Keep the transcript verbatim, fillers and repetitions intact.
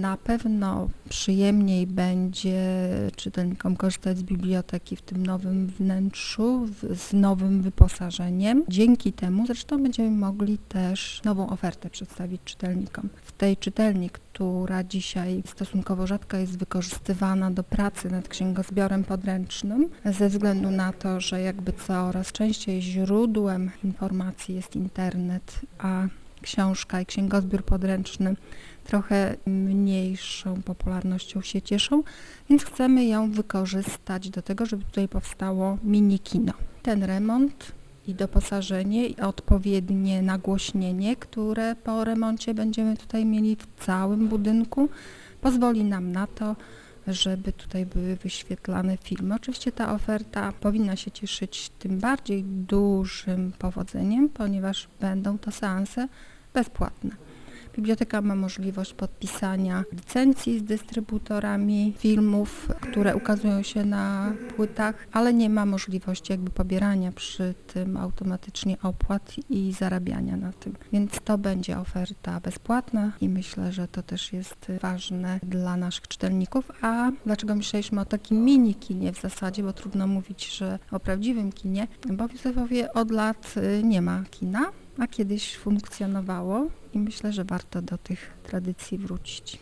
Na pewno przyjemniej będzie czytelnikom korzystać z biblioteki w tym nowym wnętrzu, z nowym wyposażeniem. Dzięki temu zresztą będziemy mogli też nową ofertę przedstawić czytelnikom. W tej czytelni, która dzisiaj stosunkowo rzadko jest wykorzystywana do pracy nad księgozbiorem podręcznym, ze względu na to, że jakby coraz częściej źródłem informacji jest internet, a książka i księgozbiór podręczny trochę mniejszą popularnością się cieszą, więc chcemy ją wykorzystać do tego, żeby tutaj powstało mini kino. Ten remont i doposażenie i odpowiednie nagłośnienie, które po remoncie będziemy tutaj mieli w całym budynku, pozwoli nam na to, żeby tutaj były wyświetlane filmy. Oczywiście ta oferta powinna się cieszyć tym bardziej dużym powodzeniem, ponieważ będą to seanse bezpłatne. Biblioteka ma możliwość podpisania licencji z dystrybutorami filmów, które ukazują się na płytach, ale nie ma możliwości jakby pobierania przy tym automatycznie opłat i zarabiania na tym. Więc to będzie oferta bezpłatna i myślę, że to też jest ważne dla naszych czytelników. A dlaczego myśleliśmy o takim mini kinie w zasadzie, bo trudno mówić, że o prawdziwym kinie, bo w Józefowie od lat nie ma kina, a kiedyś funkcjonowało i myślę, że warto do tych tradycji wrócić.